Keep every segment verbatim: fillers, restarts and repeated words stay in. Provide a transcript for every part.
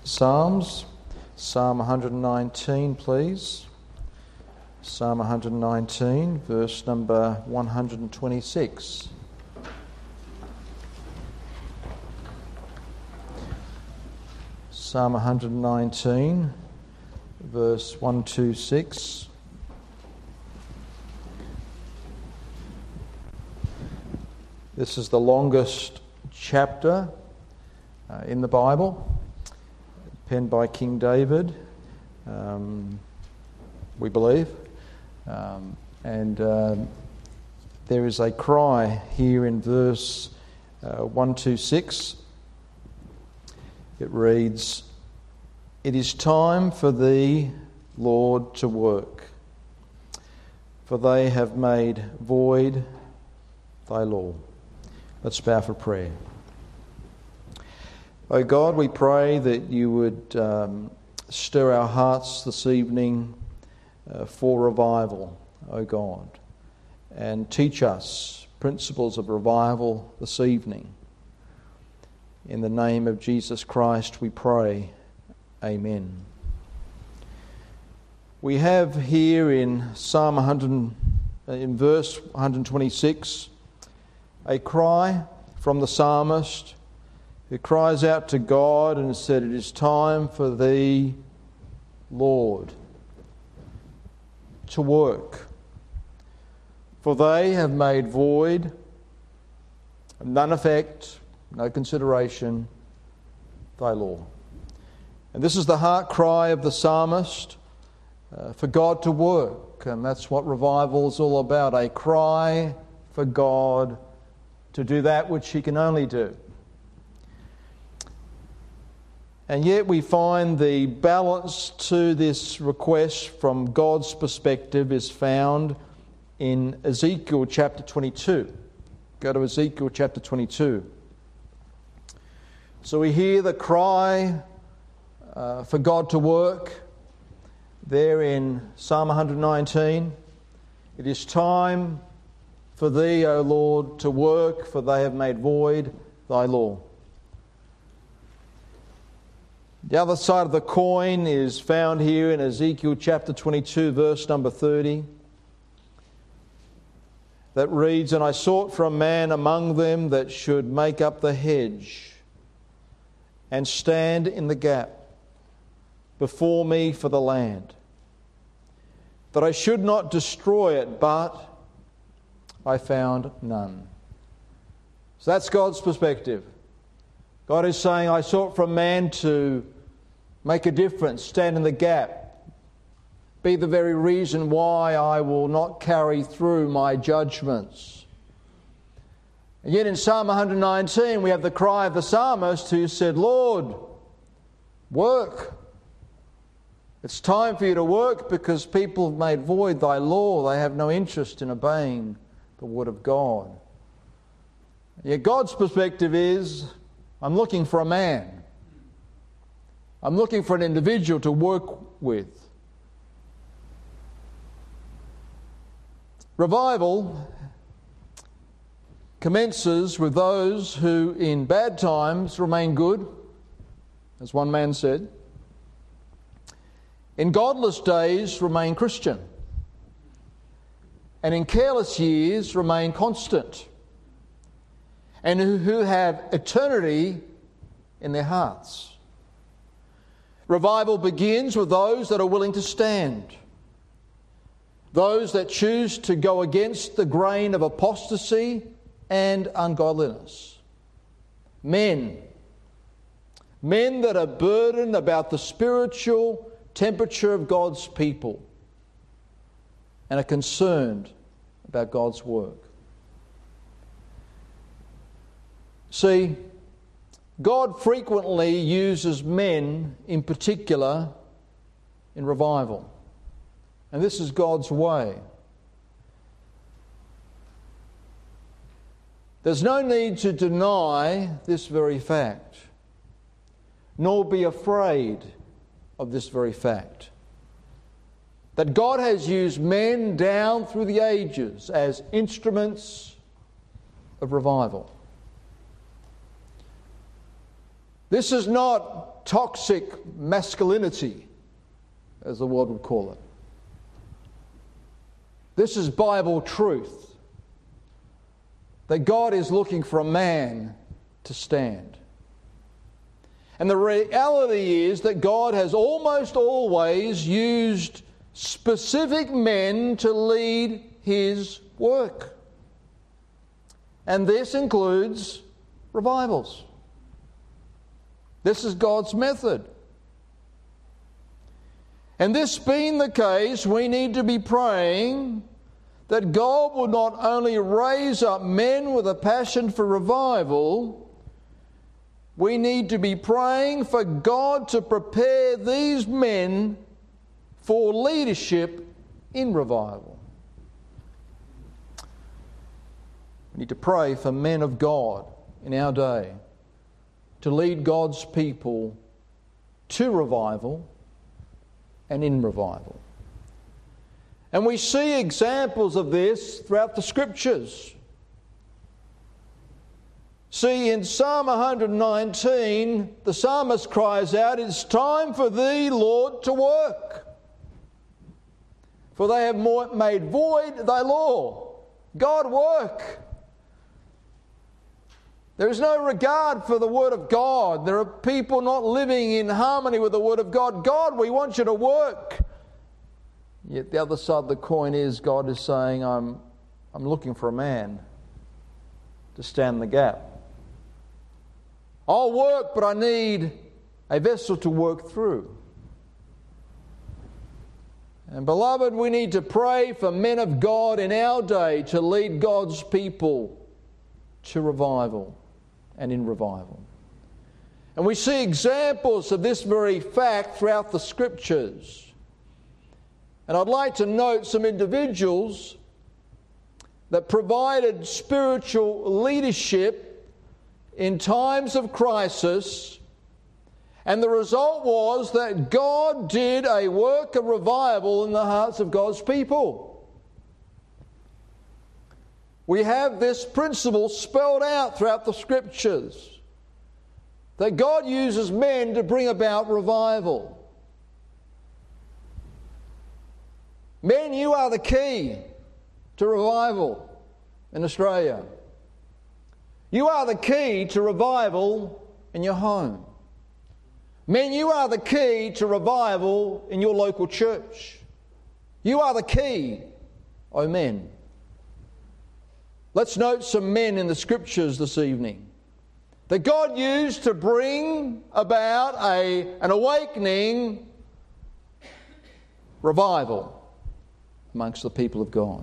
Psalms, Psalm one nineteen, please. Psalm one nineteen, verse number one hundred twenty-six. Psalm one nineteen, verse one twenty-six. This is the longest chapter uh, in the Bible, penned by King David, um, we believe. Um, and uh, there is a cry here in verse uh, one twenty-six. It reads, "It is time for thee, Lord, to work, for they have made void thy law." Let's bow for prayer. O God, we pray that you would um, stir our hearts this evening uh, for revival, O God, and teach us principles of revival this evening. In the name of Jesus Christ we pray. Amen. We have here in Psalm one hundred, in verse one twenty-six, a cry from the psalmist who cries out to God and said, "It is time for thee, Lord, to work. For they have made void, of none effect, no consideration, thy law." And this is the heart cry of the psalmist, uh, for God to work. And that's what revival is all about, a cry for God to do that which he can only do. And yet we find the balance to this request from God's perspective is found in Ezekiel chapter twenty-two. Go to Ezekiel chapter twenty-two. So we hear the cry uh, for God to work there in Psalm one nineteen. It is time for thee, O Lord, to work, for they have made void thy law. The other side of the coin is found here in Ezekiel chapter twenty-two, verse number thirty. That reads, "And I sought for a man among them that should make up the hedge and stand in the gap before me for the land, that I should not destroy it, but I found none." So that's God's perspective. God is saying, I sought for a man to make a difference, stand in the gap, be the very reason why I will not carry through my judgments. And yet in Psalm one nineteen we have the cry of the psalmist who said, "Lord, work. It's time for you to work because people have made void thy law. They have no interest in obeying the word of God." Yet God's perspective is, I'm looking for a man. I'm looking for an individual to work with. Revival commences with those who in bad times remain good, as one man said. In godless days remain Christian. And in careless years remain constant, and who have eternity in their hearts. Revival begins with those that are willing to stand, those that choose to go against the grain of apostasy and ungodliness. Men, men that are burdened about the spiritual temperature of God's people and are concerned about God's work. See, God frequently uses men in particular in revival. And this is God's way. There's no need to deny this very fact, nor be afraid of this very fact. That God has used men down through the ages as instruments of revival. This is not toxic masculinity, as the world would call it. This is Bible truth, that God is looking for a man to stand. And the reality is that God has almost always used specific men to lead His work. And this includes revivals. This is God's method. And this being the case, we need to be praying that God will not only raise up men with a passion for revival, we need to be praying for God to prepare these men for leadership in revival. We need to pray for men of God in our day to lead God's people to revival and in revival. And we see examples of this throughout the Scriptures. See, in Psalm one nineteen, the psalmist cries out, "It's time for Thee, Lord, to work. For they have made void Thy law." God, work. There is no regard for the Word of God. There are people not living in harmony with the Word of God. God, we want You to work. Yet the other side of the coin is God is saying, I'm, I'm looking for a man to stand the gap. I'll work, but I need a vessel to work through. And beloved, we need to pray for men of God in our day to lead God's people to revival and in revival. And we see examples of this very fact throughout the Scriptures. And I'd like to note some individuals that provided spiritual leadership in times of crisis, and the result was that God did a work of revival in the hearts of God's people. We have this principle spelled out throughout the Scriptures, that God uses men to bring about revival. Men, you are the key to revival in Australia. You are the key to revival in your home. Men, you are the key to revival in your local church. You are the key, oh men. Let's note some men in the Scriptures this evening that God used to bring about a, an awakening revival amongst the people of God.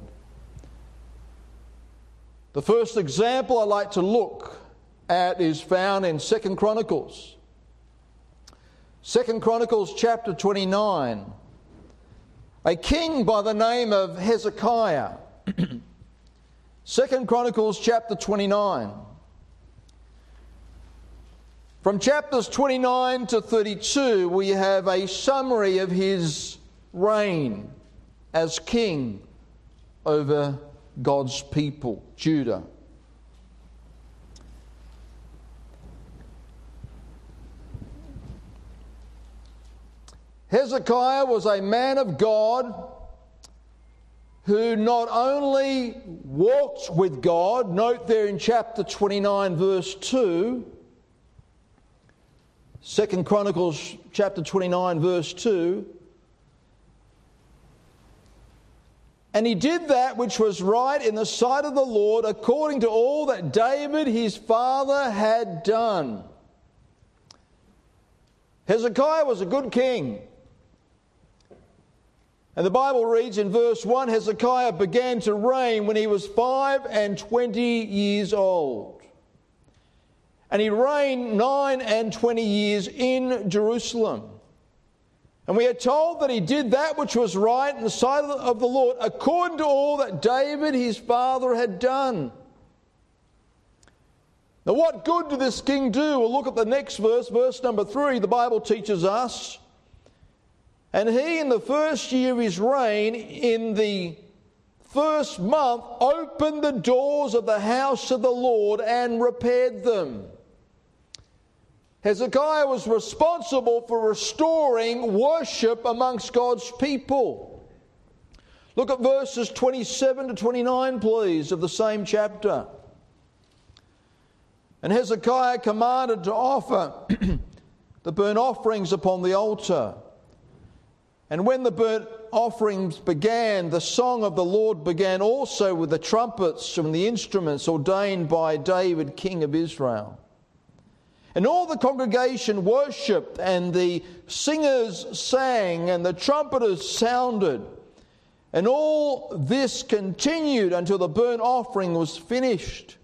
The first example I'd like to look at is found in Second Chronicles. Second Chronicles chapter twenty-nine. A king by the name of Hezekiah. Second Chronicles chapter twenty-nine. From chapters twenty-nine to thirty-two, we have a summary of his reign as king over God's people, Judah. Hezekiah was a man of God who not only walked with God, note there in chapter twenty-nine verse two, Second Chronicles chapter twenty-nine verse two, and he did that which was right in the sight of the Lord, according to all that David his father had done. Hezekiah was a good king. And the Bible reads in verse one, Hezekiah began to reign when he was five and twenty years old. And he reigned nine and twenty years in Jerusalem. And we are told that he did that which was right in the sight of the Lord, according to all that David his father had done. Now what good did this king do? Well, look at the next verse, verse number three. The Bible teaches us, and he in the first year of his reign, in the first month, opened the doors of the house of the Lord and repaired them. Hezekiah was responsible for restoring worship amongst God's people. Look at verses twenty-seven to twenty-nine, please, of the same chapter. And Hezekiah commanded to offer the burnt offerings upon the altar. And when the burnt offerings began, the song of the Lord began also with the trumpets and the instruments ordained by David, king of Israel. And all the congregation worshipped, and the singers sang, and the trumpeters sounded. And all this continued until the burnt offering was finished.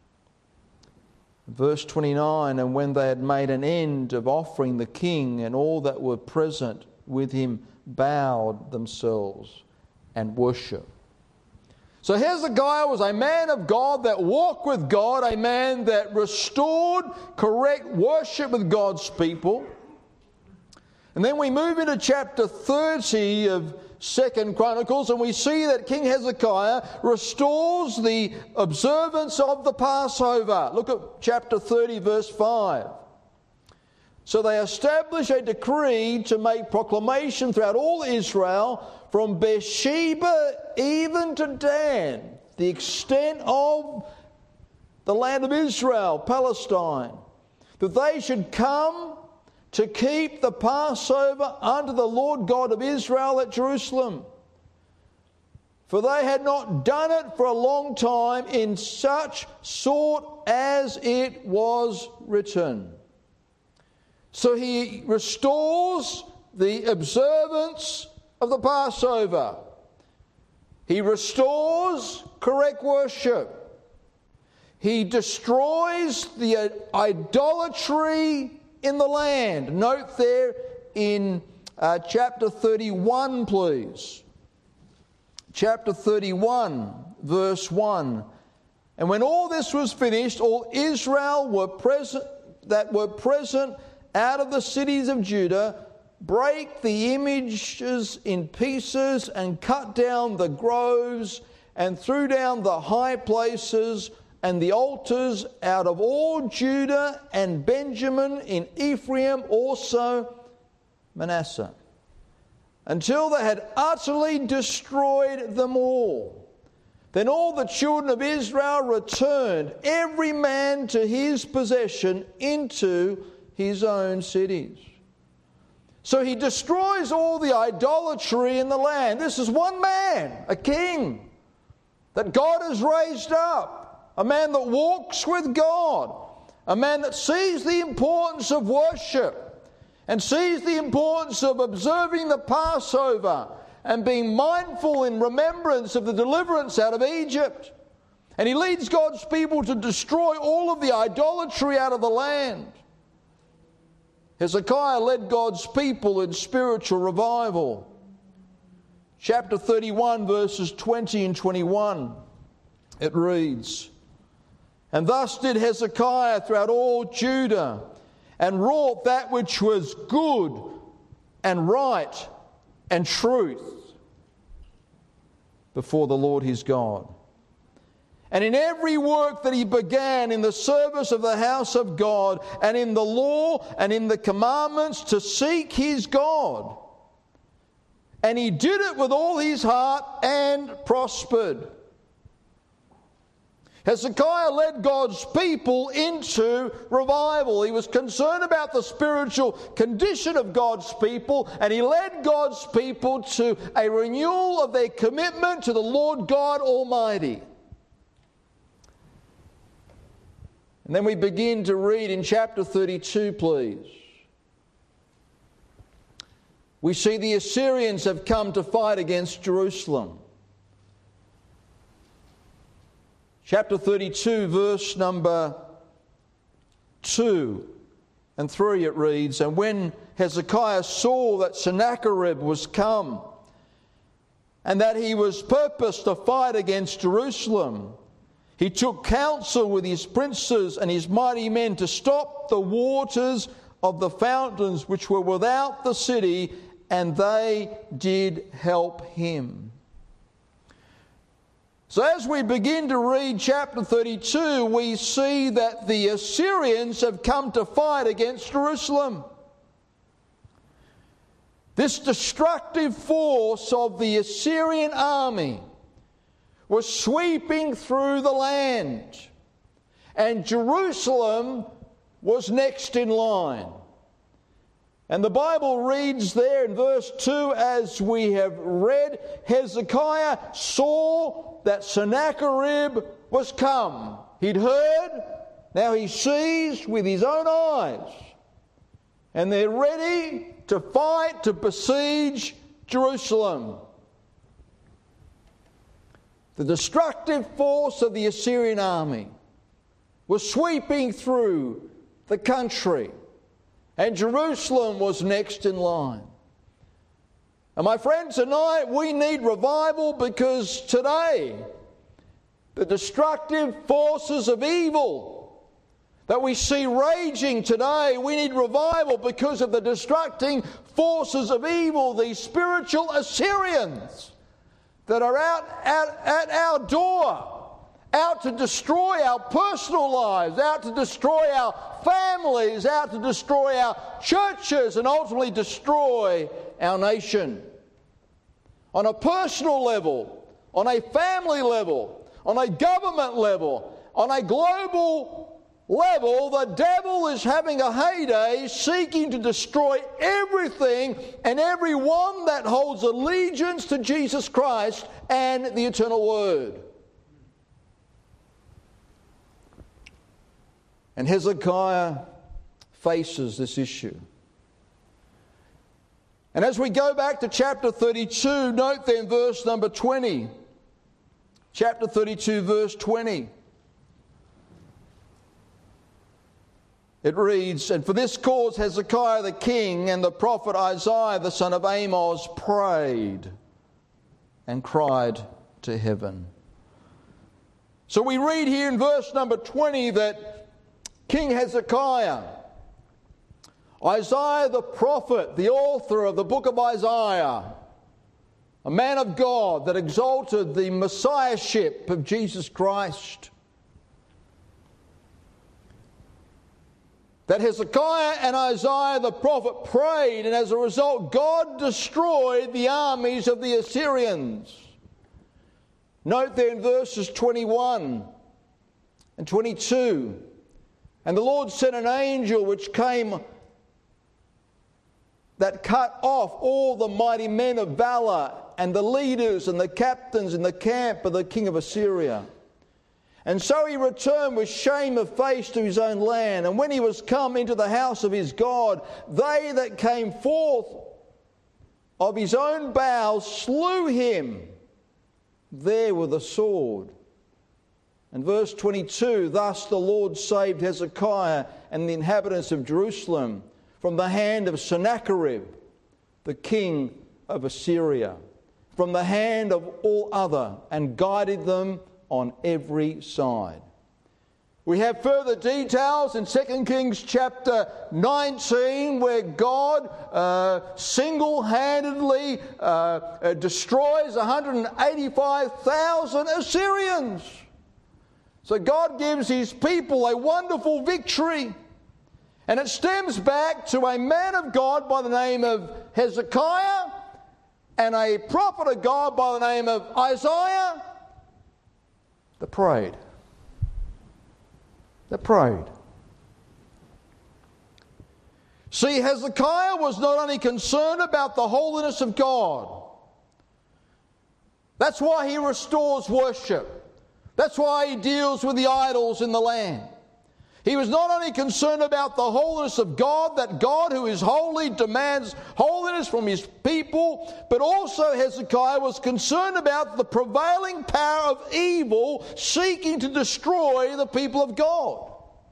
Verse twenty-nine, and when they had made an end of offering, the king and all that were present with him bowed themselves and worshipped. So Hezekiah was a man of God that walked with God, a man that restored correct worship with God's people. And then we move into chapter thirty of Second Chronicles, and we see that King Hezekiah restores the observance of the Passover. Look at chapter thirty, verse five. So they establish a decree to make proclamation throughout all Israel, from Beersheba even to Dan, the extent of the land of Israel, Palestine, that they should come to keep the Passover unto the Lord God of Israel at Jerusalem. For they had not done it for a long time in such sort as it was written. So he restores the observance of the Passover. He restores correct worship. He destroys the idolatry in the land. Note there in uh, chapter thirty-one, please. Chapter thirty-one, verse one. And when all this was finished, all Israel were present that were present out of the cities of Judah, break the images in pieces, and cut down the groves, and threw down the high places and the altars out of all Judah and Benjamin, in Ephraim also Manasseh, until they had utterly destroyed them all. Then all the children of Israel returned, every man to his possession, into his own cities. So he destroys all the idolatry in the land. This is one man, a king, that God has raised up, a man that walks with God, a man that sees the importance of worship and sees the importance of observing the Passover and being mindful in remembrance of the deliverance out of Egypt. And he leads God's people to destroy all of the idolatry out of the land. Hezekiah led God's people in spiritual revival. Chapter thirty-one, verses twenty and twenty-one, it reads, And thus did Hezekiah throughout all Judah, and wrought that which was good and right and truth before the Lord his God. And in every work that he began in the service of the house of God, and in the law and in the commandments, to seek his God. And he did it with all his heart and prospered. Hezekiah led God's people into revival. He was concerned about the spiritual condition of God's people, and he led God's people to a renewal of their commitment to the Lord God Almighty. And then we begin to read in chapter thirty-two, please. We see the Assyrians have come to fight against Jerusalem. Chapter thirty-two, verse number two and three, it reads, And when Hezekiah saw that Sennacherib was come, and that he was purposed to fight against Jerusalem, he took counsel with his princes and his mighty men to stop the waters of the fountains which were without the city, and they did help him. So as we begin to read chapter thirty-two, we see that the Assyrians have come to fight against Jerusalem. This destructive force of the Assyrian army was sweeping through the land, and Jerusalem was next in line. And the Bible reads there in verse two, as we have read, Hezekiah saw that Sennacherib was come. He'd heard, now he sees with his own eyes. And they're ready to fight, to besiege Jerusalem. The destructive force of the Assyrian army was sweeping through the country, and Jerusalem was next in line. And my friend, tonight we need revival, because today the destructive forces of evil that we see raging today, we need revival because of the destructing forces of evil, these spiritual Assyrians that are out at, at our door, out to destroy our personal lives, out to destroy our families, out to destroy our churches, and ultimately destroy our nation. On a personal level, on a family level, on a government level, on a global level, the devil is having a heyday, seeking to destroy everything and everyone that holds allegiance to Jesus Christ and the eternal Word. And Hezekiah faces this issue. And as we go back to chapter thirty-two, note then verse number twenty. Chapter thirty-two, verse twenty. It reads, "And for this cause Hezekiah the king and the prophet Isaiah the son of Amos prayed and cried to heaven." So we read here in verse number twenty that King Hezekiah, Isaiah the prophet, the author of the book of Isaiah, a man of God that exalted the messiahship of Jesus Christ, that Hezekiah and Isaiah the prophet prayed, and as a result God destroyed the armies of the Assyrians. Note there in verses twenty-one and twenty-two, "And the Lord sent an angel which came that cut off all the mighty men of valor and the leaders and the captains in the camp of the king of Assyria. And so he returned with shame of face to his own land. And when he was come into the house of his God, they that came forth of his own bowels slew him there with a sword." And verse twenty-two, "Thus the Lord saved Hezekiah and the inhabitants of Jerusalem from the hand of Sennacherib, the king of Assyria, from the hand of all other, and guided them on every side." We have further details in Second Kings chapter nineteen, where God uh, single-handedly uh, uh, destroys one hundred eighty-five thousand Assyrians. So God gives his people a wonderful victory. And it stems back to a man of God by the name of Hezekiah and a prophet of God by the name of Isaiah that prayed. That prayed. See, Hezekiah was not only concerned about the holiness of God. That's why he restores worship. That's why he deals with the idols in the land. He was not only concerned about the holiness of God, that God who is holy demands holiness from his people, but also Hezekiah was concerned about the prevailing power of evil seeking to destroy the people of God.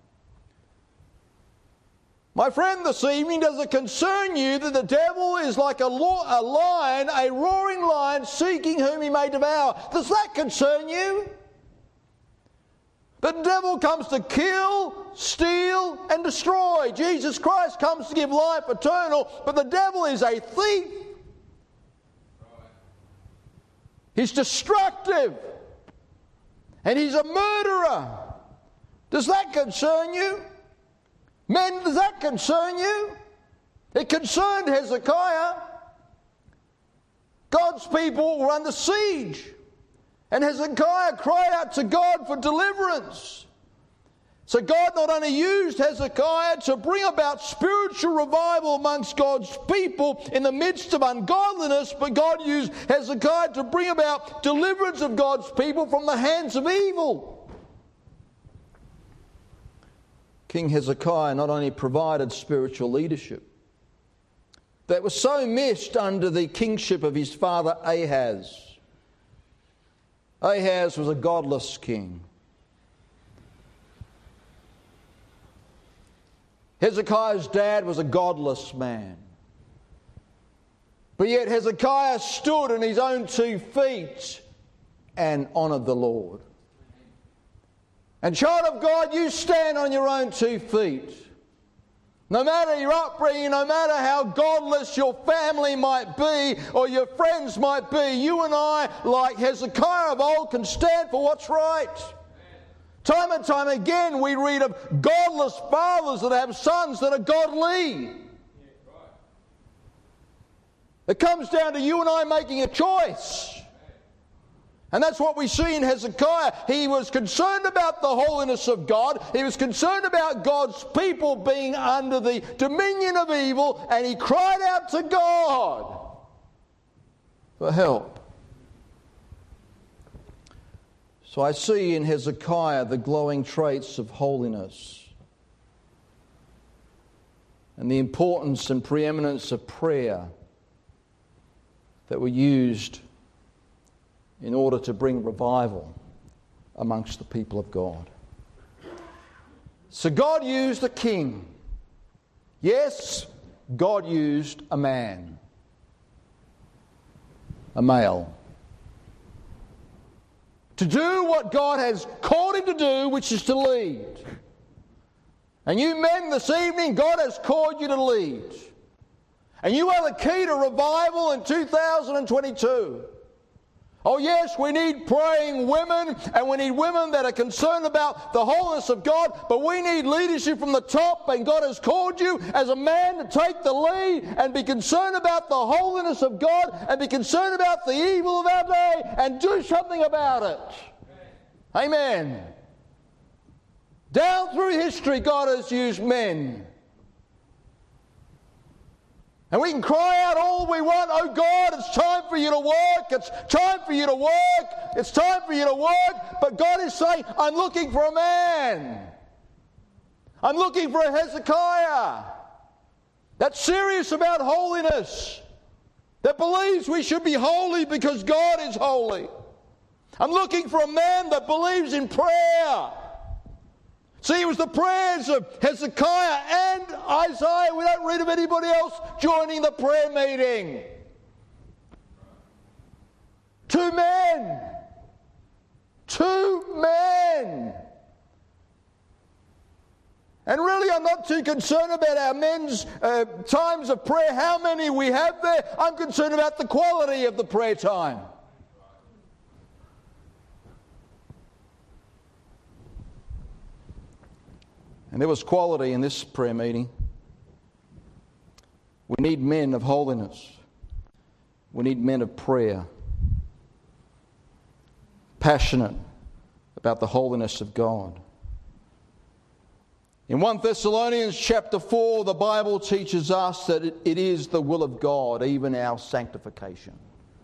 My friend, this evening, does it concern you that the devil is like a, lo- a lion, a roaring lion, seeking whom he may devour? Does that concern you? The devil comes to kill, steal, and destroy. Jesus Christ comes to give life eternal, but the devil is a thief. He's destructive. And he's a murderer. Does that concern you? Men, does that concern you? It concerned Hezekiah. God's people were under siege. And Hezekiah cried out to God for deliverance. So God not only used Hezekiah to bring about spiritual revival amongst God's people in the midst of ungodliness, but God used Hezekiah to bring about deliverance of God's people from the hands of evil. King Hezekiah not only provided spiritual leadership that was so missed under the kingship of his father Ahaz. Ahaz was a godless king. Hezekiah's dad was a godless man. But yet Hezekiah stood on his own two feet and honoured the Lord. And child of God, you stand on your own two feet. No matter your upbringing, no matter how godless your family might be or your friends might be, you and I, like Hezekiah of old, can stand for what's right. Time and time again we read of godless fathers that have sons that are godly. It comes down to you and I making a choice. And that's what we see in Hezekiah. He was concerned about the holiness of God. He was concerned about God's people being under the dominion of evil. And he cried out to God for help. So I see in Hezekiah the glowing traits of holiness and the importance and preeminence of prayer that were used in order to bring revival amongst the people of God. So God used a king. Yes, God used a man, a male, to do what God has called him to do, which is to lead. And you men this evening, God has called you to lead. And you are the key to revival in two thousand twenty-two. Oh yes, we need praying women, and we need women that are concerned about the holiness of God, but we need leadership from the top, and God has called you as a man to take the lead and be concerned about the holiness of God and be concerned about the evil of our day and do something about it. Amen. Amen. Down through history, God has used men. And we can cry out all we want, oh God, it's time for you to work, it's time for you to work, it's time for you to work. But God is saying, I'm looking for a man. I'm looking for a Hezekiah that's serious about holiness, that believes we should be holy because God is holy. I'm looking for a man that believes in prayer. See, it was the prayers of Hezekiah and Isaiah. We don't read of anybody else joining the prayer meeting. Two men. Two men. And really, I'm not too concerned about our men's uh, times of prayer, how many we have there. I'm concerned about the quality of the prayer time. And there was quality in this prayer meeting. We need men of holiness. We need men of prayer. Passionate about the holiness of God. In First Thessalonians chapter four, the Bible teaches us that it, it is the will of God, even our sanctification.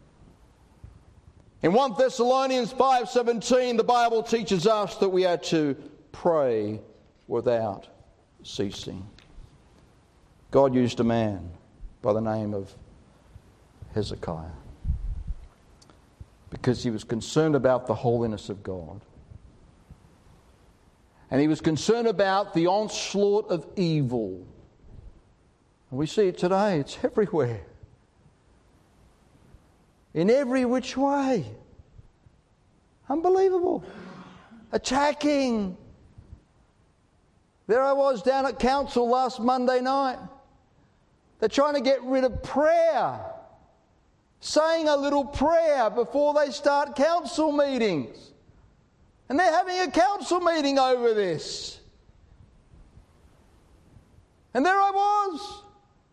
In First Thessalonians five seventeen, the Bible teaches us that we are to pray without ceasing. God used a man by the name of Hezekiah because he was concerned about the holiness of God. And he was concerned about the onslaught of evil. And we see it today. It's everywhere. In every which way. Unbelievable. Attacking. There I was down at council last Monday night. They're trying to get rid of prayer. Saying a little prayer before they start council meetings. And they're having a council meeting over this. And there I was.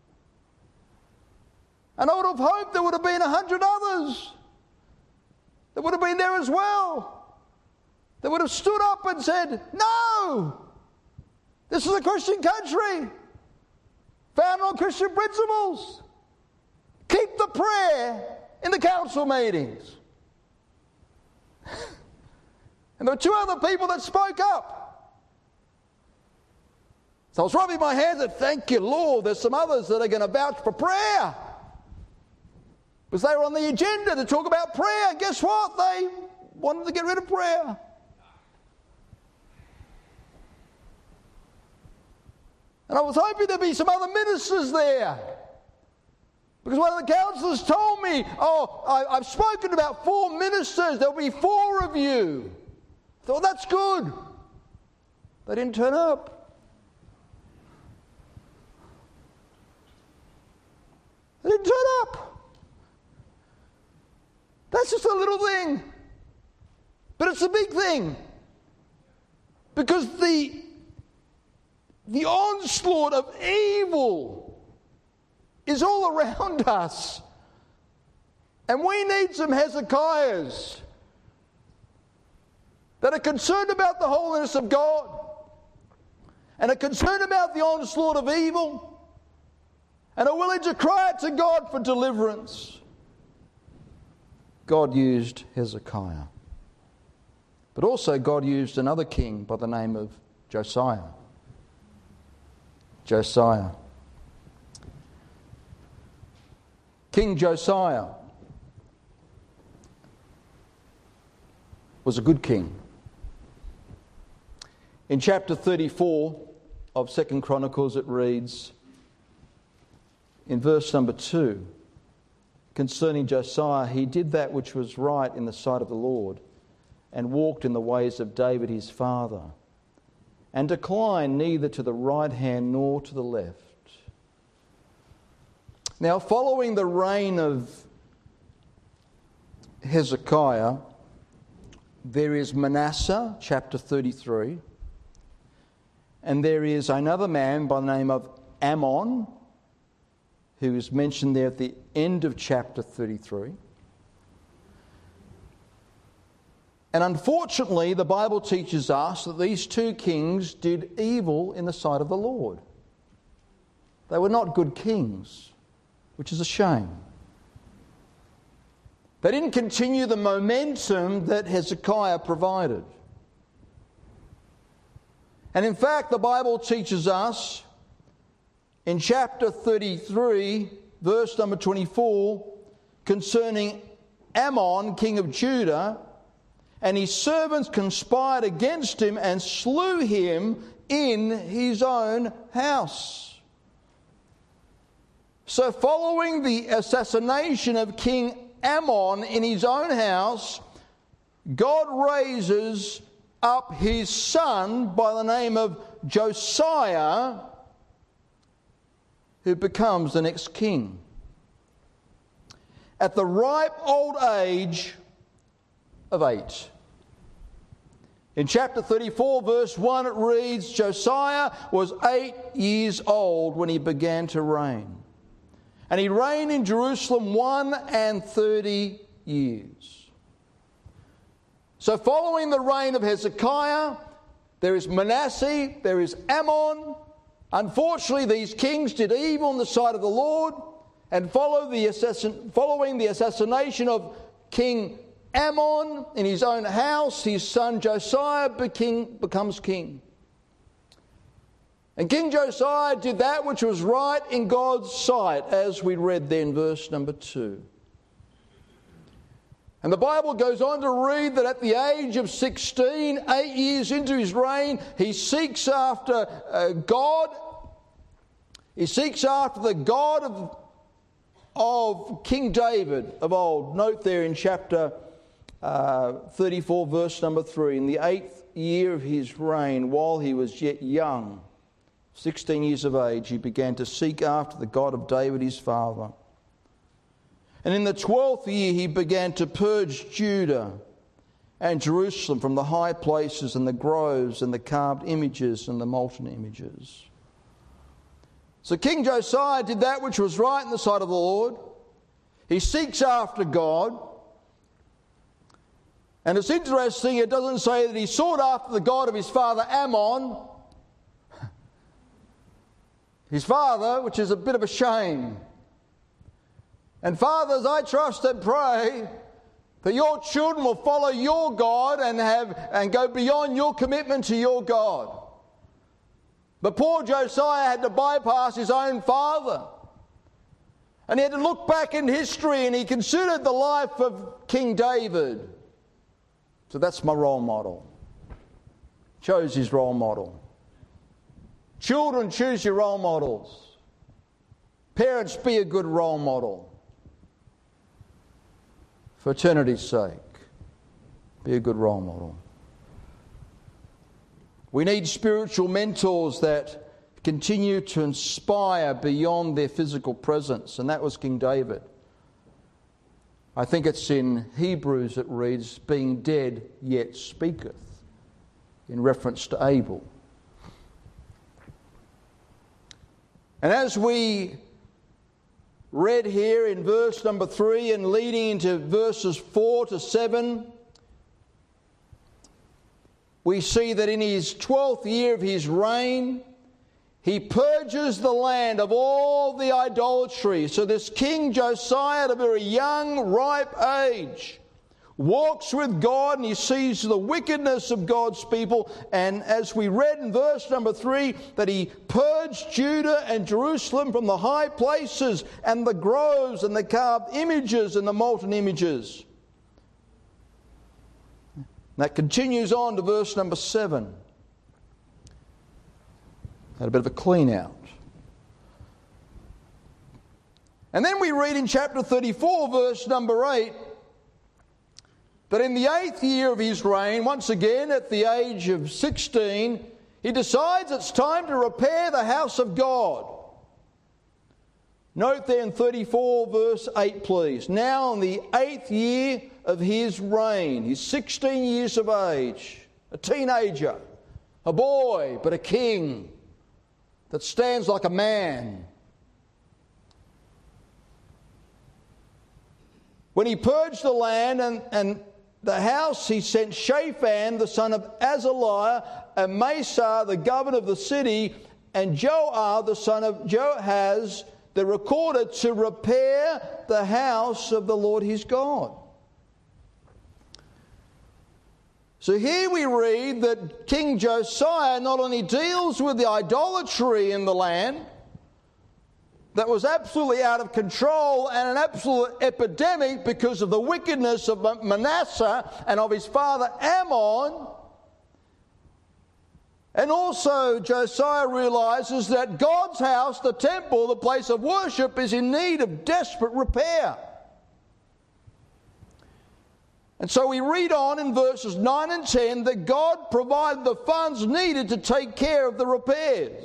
And I would have hoped there would have been a hundred others that would have been there as well. They would have stood up and said, no, this is a Christian country, founded on Christian principles. Keep the prayer in the council meetings. And there were two other people that spoke up. So I was rubbing my hands and thank you, Lord, there's some others that are going to vouch for prayer. Because they were on the agenda to talk about prayer. And guess what? They wanted to get rid of prayer. And I was hoping there'd be some other ministers there. Because one of the councillors told me, oh, I, I've spoken to about four ministers. There'll be four of you. I thought, that's good. They didn't turn up. They didn't turn up. That's just a little thing. But it's a big thing. Because the, the onslaught of evil is all around us. And we need some Hezekiahs that are concerned about the holiness of God and are concerned about the onslaught of evil and are willing to cry out to God for deliverance. God used Hezekiah. But also God used another king by the name of Josiah. Josiah. King Josiah was a good king. In chapter thirty-four of Second Chronicles it reads, in verse number two, concerning Josiah, he did that which was right in the sight of the Lord, and walked in the ways of David his father, and declined neither to the right hand nor to the left. Now, following the reign of Hezekiah, there is Manasseh, chapter thirty-three, and there is another man by the name of Amon, who is mentioned there at the end of chapter thirty-three. And unfortunately, the Bible teaches us that these two kings did evil in the sight of the Lord. They were not good kings, which is a shame. They didn't continue the momentum that Hezekiah provided. And in fact, the Bible teaches us in chapter thirty-three, verse number twenty-four, concerning Amon, king of Judah, and his servants conspired against him and slew him in his own house. So following the assassination of King Amon in his own house, God raises up his son by the name of Josiah, who becomes the next king. At the ripe old age of eight. In chapter thirty-four, verse one, it reads, Josiah was eight years old when he began to reign. And he reigned in Jerusalem one and thirty years. So following the reign of Hezekiah, there is Manasseh, there is Amon. Unfortunately, these kings did evil in the sight of the Lord, and follow the assassin, following the assassination of King Amon in his own house, his son Josiah became, becomes king. And King Josiah did that which was right in God's sight, as we read there in verse number two. And the Bible goes on to read that at the age of sixteen, eight years into his reign, he seeks after uh, God. He seeks after the God of, of King David of old. Note there in chapter uh, thirty-four, verse number three. In the eighth year of his reign, while he was yet young, sixteen years of age, he began to seek after the God of David his father. And in the twelfth year he began to purge Judah and Jerusalem from the high places and the groves and the carved images and the molten images. So King Josiah did that which was right in the sight of the Lord. He seeks after God. And it's interesting, it doesn't say that he sought after the God of his father Ammon, his father, which is a bit of a shame. And fathers, I trust and pray that your children will follow your God and have and go beyond your commitment to your God. But poor Josiah had to bypass his own father. And he had to look back in history, and he considered the life of King David. So that's my role model. Chose his role model. Children, choose your role models. Parents, be a good role model. For eternity's sake, be a good role model. We need spiritual mentors that continue to inspire beyond their physical presence, and that was King David. I think it's in Hebrews it reads, being dead yet speaketh, in reference to Abel. And as we read here in verse number three and leading into verses four to seven, we see that in his twelfth year of his reign, he purges the land of all the idolatry. So this King Josiah, at a very young, ripe age, walks with God and he sees the wickedness of God's people. And as we read in verse number three, that he purged Judah and Jerusalem from the high places and the groves and the carved images and the molten images. That continues on to verse number seven. Had a bit of a clean out. And then we read in chapter thirty-four, verse number eight, that in the eighth year of his reign, once again at the age of sixteen, he decides it's time to repair the house of God. Note there in thirty-four, verse eight, please. Now in the eighth year of his reign, he's sixteen years of age, a teenager, a boy, but a king that stands like a man. When he purged the land and, and the house, he sent Shaphan, the son of Azaliah, and Mesa, the governor of the city, and Joah, the son of Joahaz, the recorder, to repair the house of the Lord his God. So here we read that King Josiah not only deals with the idolatry in the land that was absolutely out of control and an absolute epidemic because of the wickedness of Manasseh and of his father Ammon, and also Josiah realizes that God's house, the temple, the place of worship, is in need of desperate repair. And so we read on in verses nine and ten that God provided the funds needed to take care of the repairs.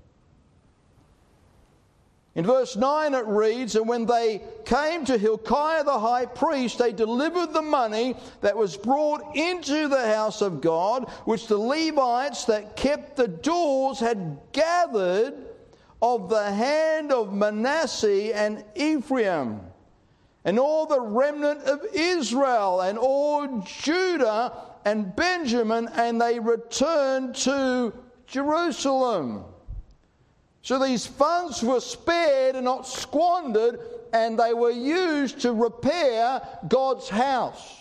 In verse nine it reads, and when they came to Hilkiah the high priest, they delivered the money that was brought into the house of God, which the Levites that kept the doors had gathered of the hand of Manasseh and Ephraim, and all the remnant of Israel, and all Judah and Benjamin, and they returned to Jerusalem. So these funds were spared and not squandered, and they were used to repair God's house.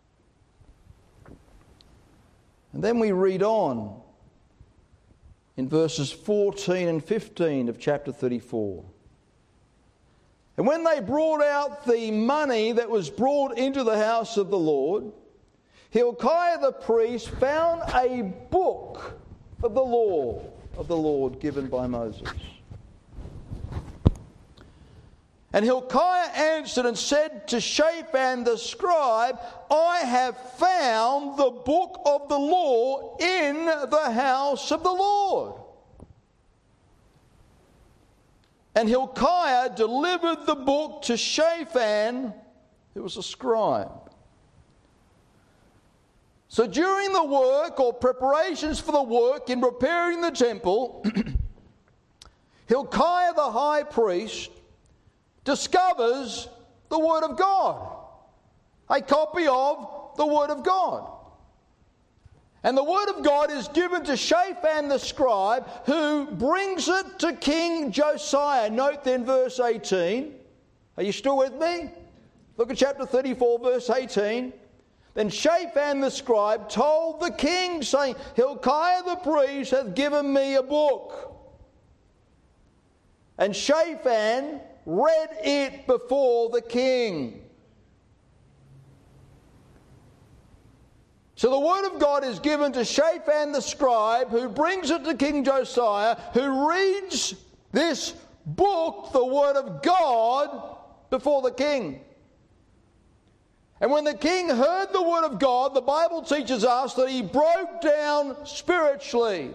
And then we read on in verses fourteen and fifteen of chapter thirty-four. And when they brought out the money that was brought into the house of the Lord, Hilkiah the priest found a book of the law of the Lord given by Moses. And Hilkiah answered and said to Shaphan the scribe, I have found the book of the law in the house of the Lord. And Hilkiah delivered the book to Shaphan, who was a scribe. So during the work or preparations for the work in repairing the temple, Hilkiah the high priest discovers the Word of God, a copy of the Word of God. And the Word of God is given to Shaphan the scribe, who brings it to King Josiah. Note then verse eighteen. Are you still with me? Look at chapter thirty-four, verse eighteen. Then Shaphan the scribe told the king, saying, Hilkiah the priest hath given me a book. And Shaphan read it before the king. So the Word of God is given to Shaphan the scribe, who brings it to King Josiah, who reads this book, the Word of God, before the king. And when the king heard the Word of God, the Bible teaches us that he broke down spiritually.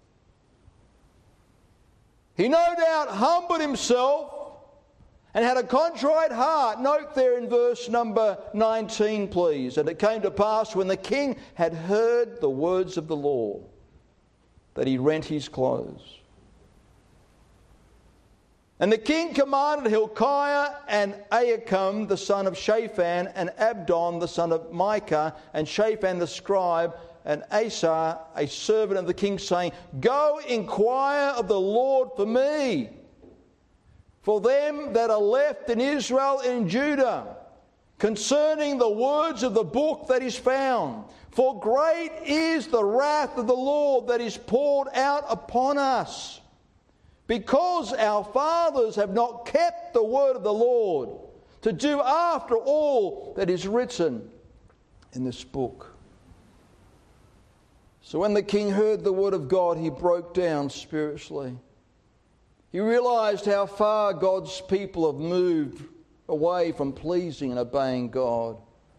He no doubt humbled himself and had a contrite heart. Note there in verse number nineteen, please. And it came to pass, when the king had heard the words of the law, that he rent his clothes. And the king commanded Hilkiah and Ahikam the son of Shaphan, and Abdon the son of Micah, and Shaphan the scribe, and Asa, a servant of the king, saying, Go inquire of the Lord for me, for them that are left in Israel and in Judah, concerning the words of the book that is found. For great is the wrath of the Lord that is poured out upon us, because our fathers have not kept the word of the Lord, to do after all that is written in this book. So when the king heard the word of God, he broke down spiritually. He realized how far God's people have moved away from pleasing and obeying God.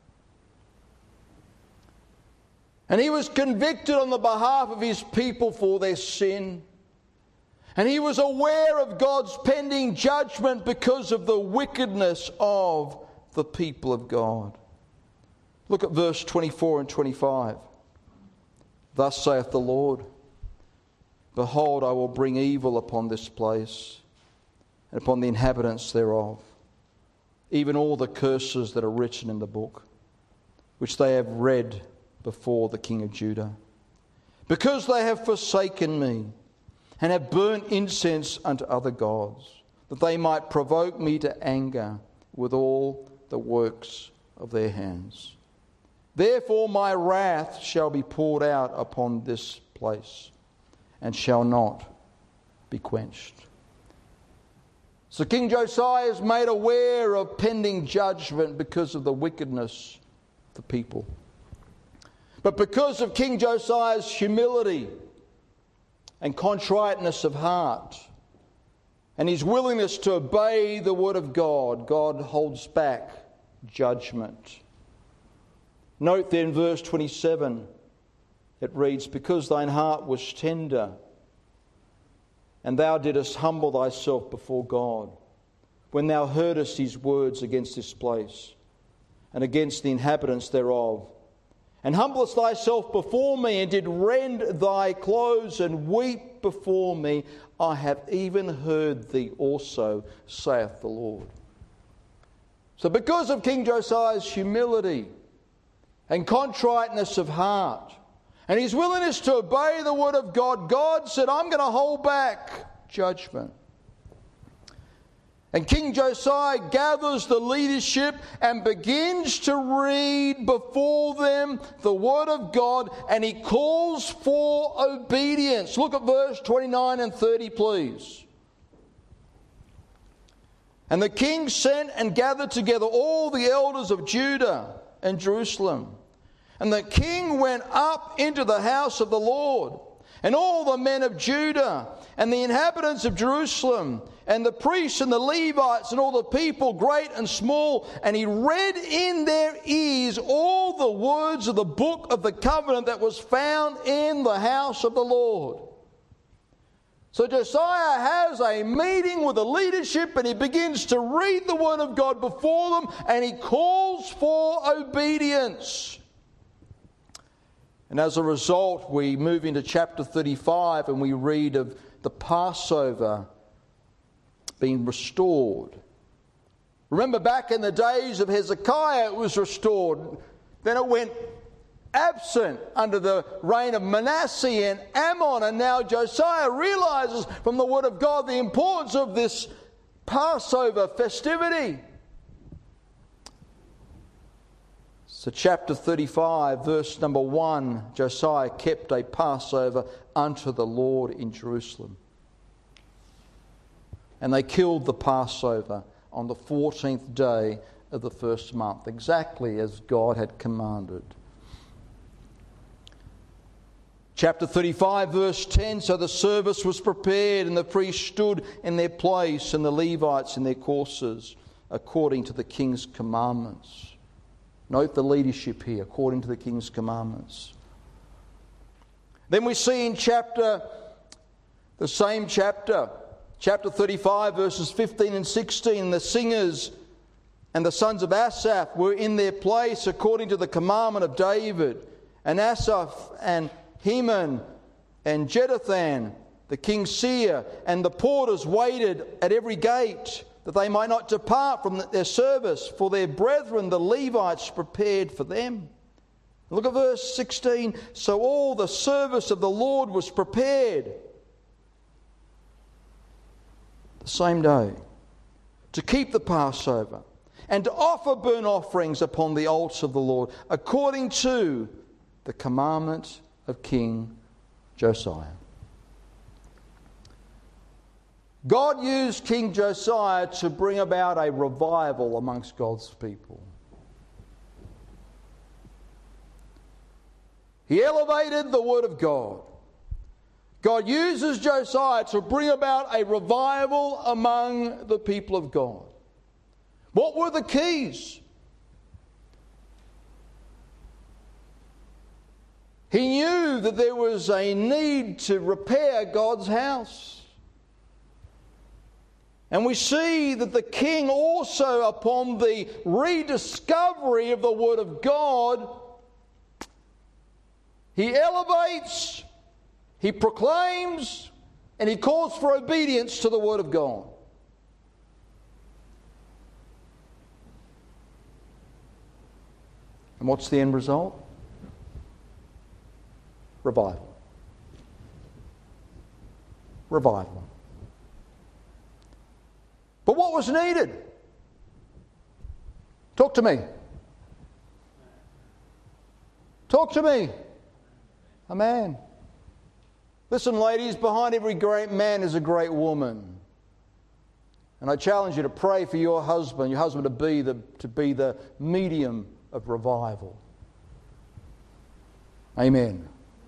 And he was convicted on the behalf of his people for their sin. And he was aware of God's pending judgment because of the wickedness of the people of God. Look at verse twenty-four and twenty-five. Thus saith the Lord, Behold, I will bring evil upon this place, and upon the inhabitants thereof, even all the curses that are written in the book, which they have read before the king of Judah. Because they have forsaken me, and have burnt incense unto other gods, that they might provoke me to anger with all the works of their hands. Therefore my wrath shall be poured out upon this place, and shall not be quenched. So King Josiah is made aware of pending judgment because of the wickedness of the people. But because of King Josiah's humility and contriteness of heart, and his willingness to obey the word of God, God holds back judgment. Note then in verse twenty-seven, it reads, Because thine heart was tender, and thou didst humble thyself before God, when thou heardest his words against this place, and against the inhabitants thereof, and humblest thyself before me, and did rend thy clothes, and weep before me, I have even heard thee also, saith the Lord. So because of King Josiah's humility and contriteness of heart, and his willingness to obey the word of God, God said, I'm going to hold back judgment. And King Josiah gathers the leadership and begins to read before them the word of God, and he calls for obedience. Look at verse twenty-nine and thirty, please. And the king sent and gathered together all the elders of Judah and Jerusalem. And the king went up into the house of the Lord, and all the men of Judah, and the inhabitants of Jerusalem, and the priests and the Levites, and all the people, great and small. And he read in their ears all the words of the book of the covenant that was found in the house of the Lord. So Josiah has a meeting with the leadership, and he begins to read the word of God before them, and he calls for obedience. And as a result, we move into chapter thirty-five and we read of the Passover being restored. Remember, back in the days of Hezekiah, it was restored. Then it went absent under the reign of Manasseh and Ammon, and now Josiah realizes from the Word of God the importance of this Passover festivity. So chapter thirty-five, verse number one, Josiah kept a Passover unto the Lord in Jerusalem. And they killed the Passover on the fourteenth day of the first month, exactly as God had commanded. Chapter thirty-five, verse ten, so the service was prepared, and the priests stood in their place, and the Levites in their courses, according to the king's commandments. Note the leadership here, according to the king's commandments. Then we see in chapter, the same chapter, chapter thirty-five, verses fifteen and sixteen, the singers and the sons of Asaph were in their place according to the commandment of David. And Asaph and Heman and Jeduthun, the king's seer, and the porters waited at every gate, that they might not depart from their service, for their brethren, the Levites, prepared for them. Look at verse sixteen. So all the service of the Lord was prepared the same day to keep the Passover and to offer burnt offerings upon the altar of the Lord, according to the commandment of King Josiah. God used King Josiah to bring about a revival amongst God's people. He elevated the Word of God. God uses Josiah to bring about a revival among the people of God. What were the keys? He knew that there was a need to repair God's house. And we see that the king also, upon the rediscovery of the Word of God, he elevates, he proclaims, and he calls for obedience to the Word of God. And what's the end result? Revival. Revival. But what was needed? Talk to me. Talk to me. A man. Listen, ladies, behind every great man is a great woman. And I challenge you to pray for your husband, your husband to be the, to be the medium of revival. Amen.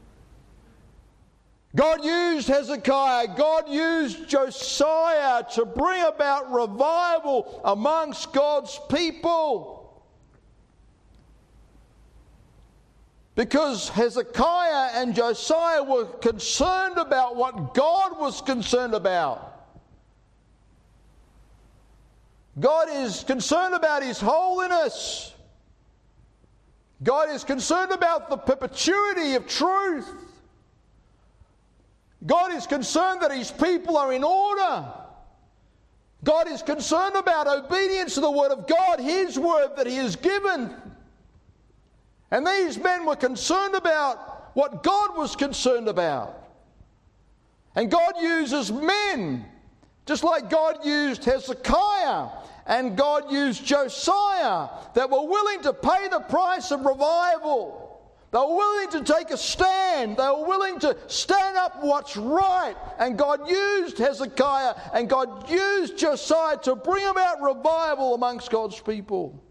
God used Hezekiah, God used Josiah to bring about revival amongst God's people. Because Hezekiah and Josiah were concerned about what God was concerned about. God is concerned about His holiness. God is concerned about the perpetuity of truth. God is concerned that His people are in order. God is concerned about obedience to the Word of God, His Word that He has given. And these men were concerned about what God was concerned about. And God uses men, just like God used Hezekiah and God used Josiah, that were willing to pay the price of revival. They were willing to take a stand. They were willing to stand up for what's right. And God used Hezekiah and God used Josiah to bring about revival amongst God's people.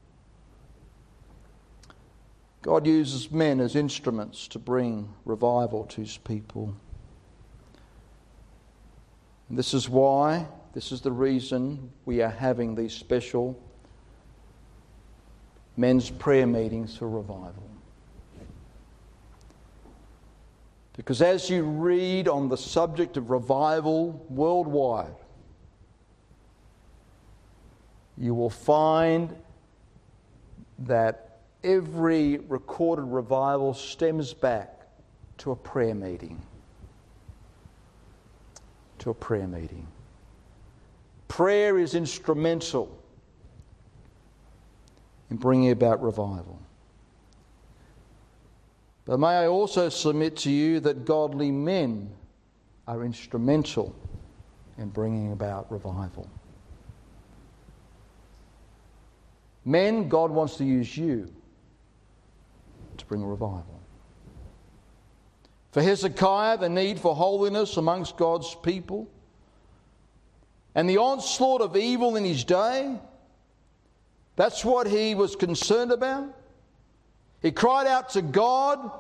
God uses men as instruments to bring revival to His people. And this is why, this is the reason we are having these special men's prayer meetings for revival. Because as you read on the subject of revival worldwide, you will find that every recorded revival stems back to a prayer meeting. To a prayer meeting. Prayer is instrumental in bringing about revival. But may I also submit to you that godly men are instrumental in bringing about revival. Men, God wants to use you to bring revival. For Hezekiah, the need for holiness amongst God's people and the onslaught of evil in his day, that's what he was concerned about. He cried out to God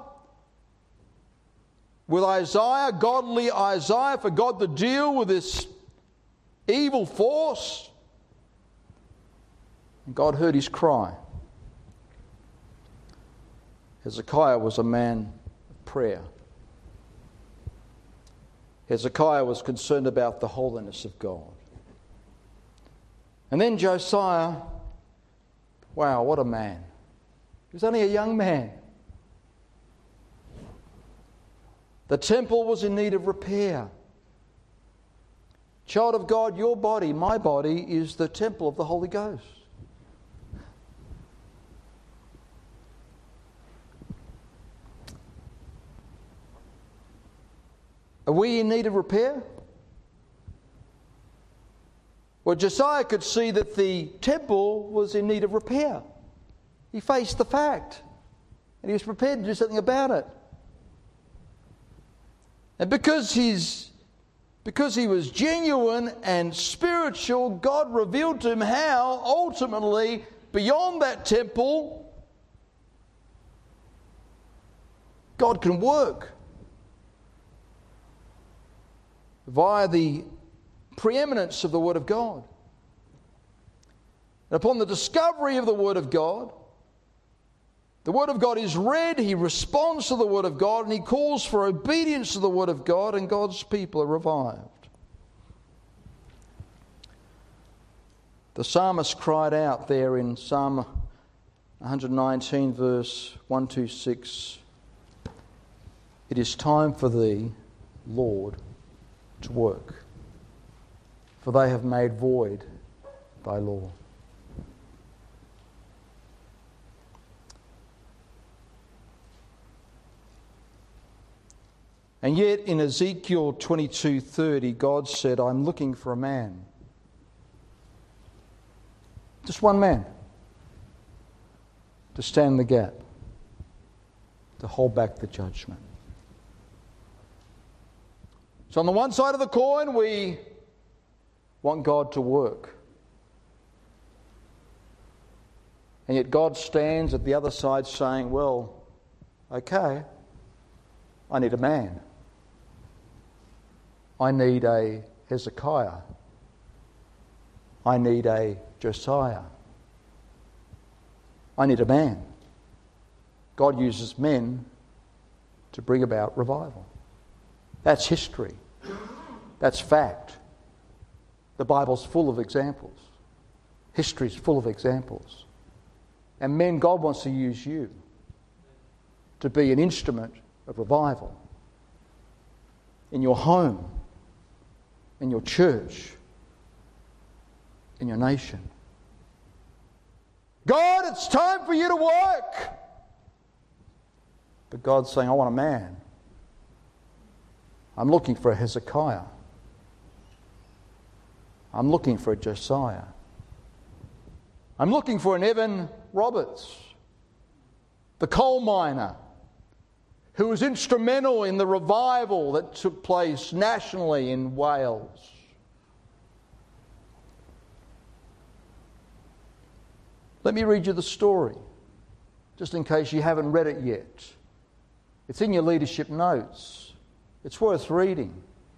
with Isaiah, godly Isaiah, for God to deal with this evil force. And God heard his cry. Hezekiah was a man of prayer. Hezekiah was concerned about the holiness of God. And then Josiah, wow, what a man. He was only a young man. The temple was in need of repair. Child of God, your body, my body, is the temple of the Holy Ghost. Are we in need of repair? Well, Josiah could see that the temple was in need of repair. He faced the fact, and he was prepared to do something about it. And because he's, because he was genuine and spiritual, God revealed to him how, ultimately, beyond that temple, God can work via the preeminence of the Word of God. And upon the discovery of the Word of God, the Word of God is read, he responds to the Word of God, and he calls for obedience to the Word of God, and God's people are revived. The psalmist cried out there in Psalm one nineteen, verse one to six, "It is time for thee, Lord, to work, for they have made void thy law." And yet in Ezekiel twenty-two thirty, God said, "I'm looking for a man." Just one man. To stand the gap. To hold back the judgment. So on the one side of the coin, we want God to work. And yet God stands at the other side saying, well, okay, I need a man. I need a Hezekiah. I need a Josiah. I need a man. God uses men to bring about revival. That's history. That's fact. The Bible's full of examples. History's full of examples. And men, God wants to use you to be an instrument of revival in your home, in your church, in your nation. God, it's time for you to work. But God's saying, I want a man. I'm looking for a Hezekiah. I'm looking for a Josiah. I'm looking for an Evan Roberts, the coal miner, who was instrumental in the revival that took place nationally in Wales. Let me read you the story, just in case you haven't read it yet. It's in your leadership notes. It's worth reading.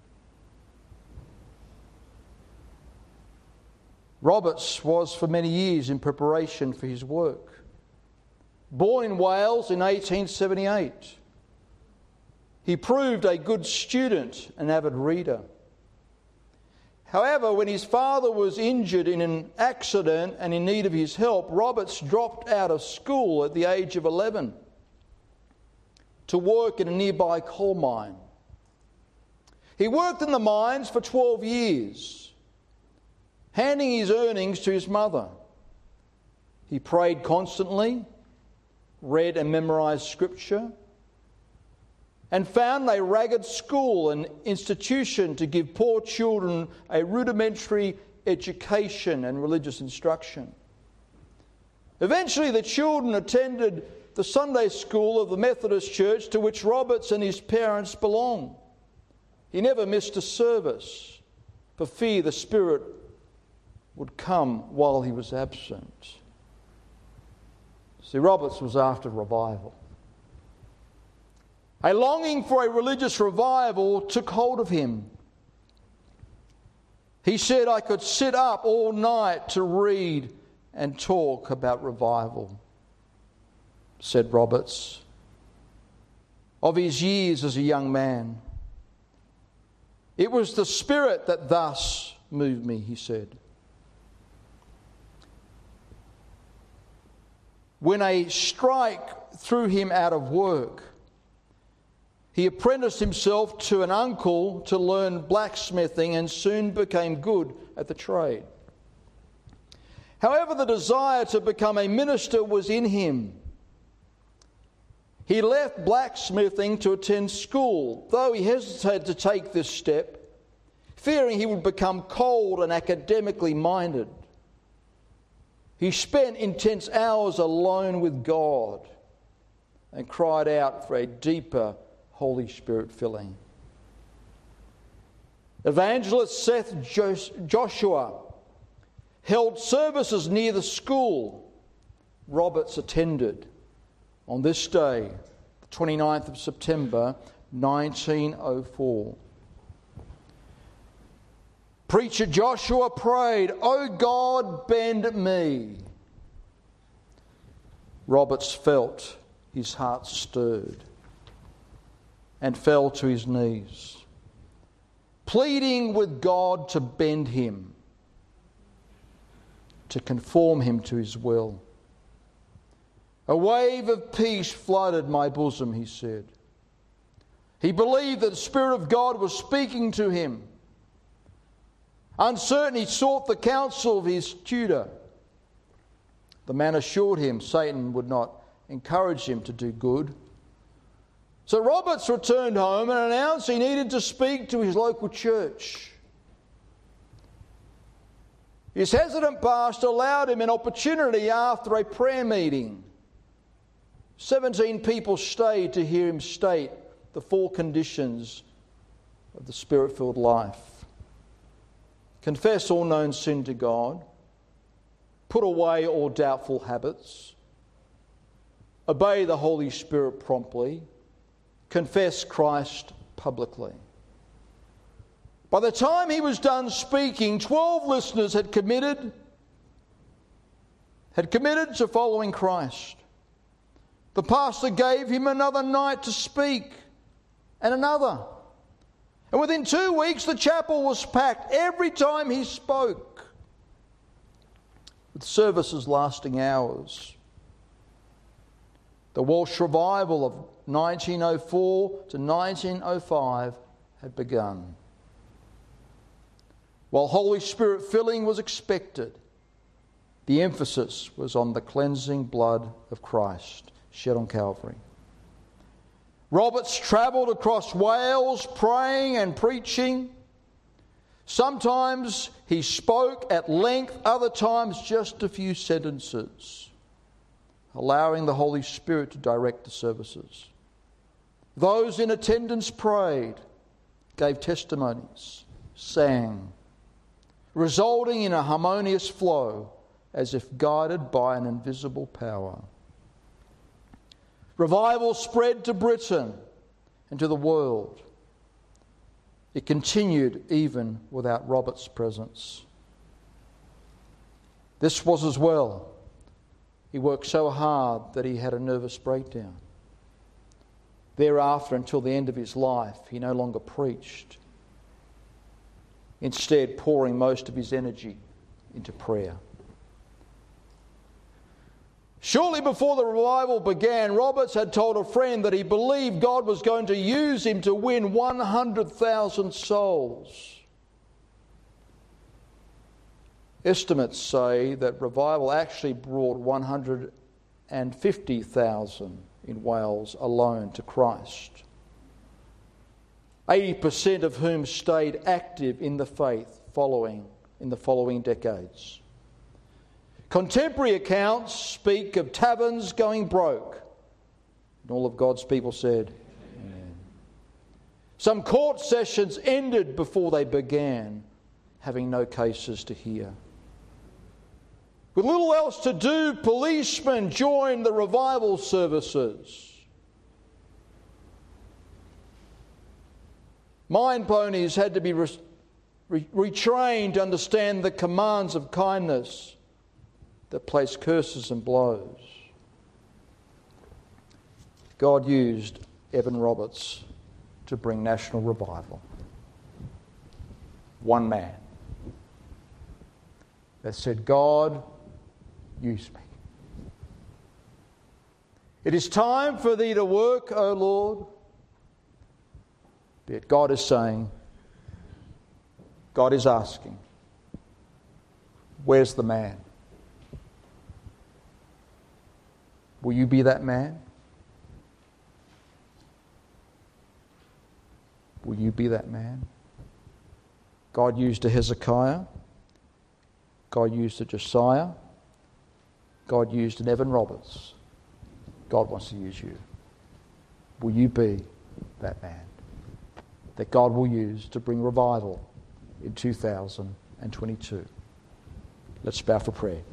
Roberts was for many years in preparation for his work. Born in Wales in eighteen seventy-eight, he proved a good student and avid reader. However, when his father was injured in an accident and in need of his help, Roberts dropped out of school at the age of eleven to work in a nearby coal mine. He worked in the mines for twelve years, handing his earnings to his mother. He prayed constantly, read and memorised scripture, and found a ragged school, an institution to give poor children a rudimentary education and religious instruction. Eventually, the children attended the Sunday school of the Methodist Church to which Roberts and his parents belonged. He never missed a service for fear the Spirit would come while he was absent. See, Roberts was after revival. A longing for a religious revival took hold of him. He said, "I could sit up all night to read and talk about revival," said Roberts, of his years as a young man. "It was the Spirit that thus moved me," he said. When a strike threw him out of work, he apprenticed himself to an uncle to learn blacksmithing and soon became good at the trade. However, the desire to become a minister was in him. He left blacksmithing to attend school, though he hesitated to take this step, fearing he would become cold and academically minded. He spent intense hours alone with God and cried out for a deeper Holy Spirit filling. Evangelist Seth Joshua held services near the school Roberts attended on this day, the twenty-ninth of September, nineteen oh four. Preacher Joshua prayed, "O God, bend me." Roberts felt his heart stirred and fell to his knees, pleading with God to bend him, to conform him to his will. "A wave of peace flooded my bosom," he said. He believed that the Spirit of God was speaking to him. Uncertain, he sought the counsel of his tutor. The man assured him Satan would not encourage him to do good. So Roberts returned home and announced he needed to speak to his local church. His hesitant pastor allowed him an opportunity after a prayer meeting. Seventeen people stayed to hear him state the four conditions of the Spirit-filled life. Confess all known sin to God. Put away all doubtful habits. Obey the Holy Spirit promptly. Confess Christ publicly. By the time he was done speaking, twelve listeners had committed, had committed to following Christ. The pastor gave him another night to speak, and another. And within two weeks, the chapel was packed every time he spoke, with services lasting hours. The Welsh revival of nineteen oh four to nineteen oh five had begun. While Holy Spirit filling was expected, the emphasis was on the cleansing blood of Christ shed on Calvary. Roberts travelled across Wales praying and preaching. Sometimes he spoke at length, other times just a few sentences, allowing the Holy Spirit to direct the services. Those in attendance prayed, gave testimonies, sang, resulting in a harmonious flow as if guided by an invisible power. Revival spread to Britain and to the world. It continued even without Robert's presence. This was as well. He worked so hard that he had a nervous breakdown. Thereafter, until the end of his life, he no longer preached. instead pouring most of his energy into prayer. Shortly before the revival began, Roberts had told a friend that he believed God was going to use him to win one hundred thousand souls. Estimates say that revival actually brought one hundred fifty thousand in Wales alone to Christ, eighty percent of whom stayed active in the faith following in the following decades. Contemporary accounts speak of taverns going broke, and all of God's people said, Amen. Some court sessions ended before they began, having no cases to hear. With little else to do, policemen joined the revival services. Mine ponies had to be re- re- retrained to understand the commands of kindness that place curses and blows. God used Evan Roberts to bring national revival. One man that said, God, use me. It is time for thee to work, O Lord. But God is saying, God is asking, where's the man? Will you be that man? Will you be that man? God used a Hezekiah. God used a Josiah. God used an Evan Roberts. God wants to use you. Will you be that man that God will use to bring revival in two thousand twenty-two? Let's bow for prayer.